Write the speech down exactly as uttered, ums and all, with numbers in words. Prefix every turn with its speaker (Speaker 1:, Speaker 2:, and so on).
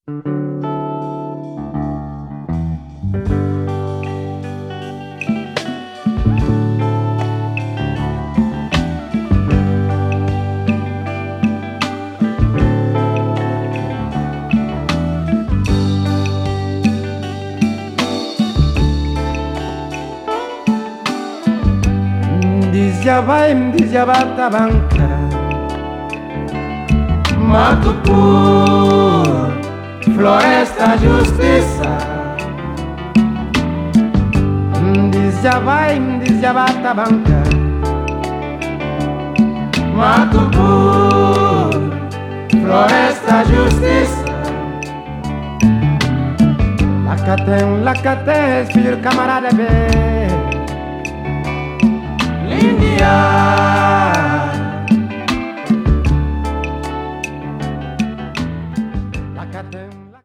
Speaker 1: Dizia vai, dizia bata banca Mato puro, floresta, justiça. Dizia vai, dizia bata banca Mato puro, floresta, justiça. Lacatem, lacatem, respiro, camarada, bem. India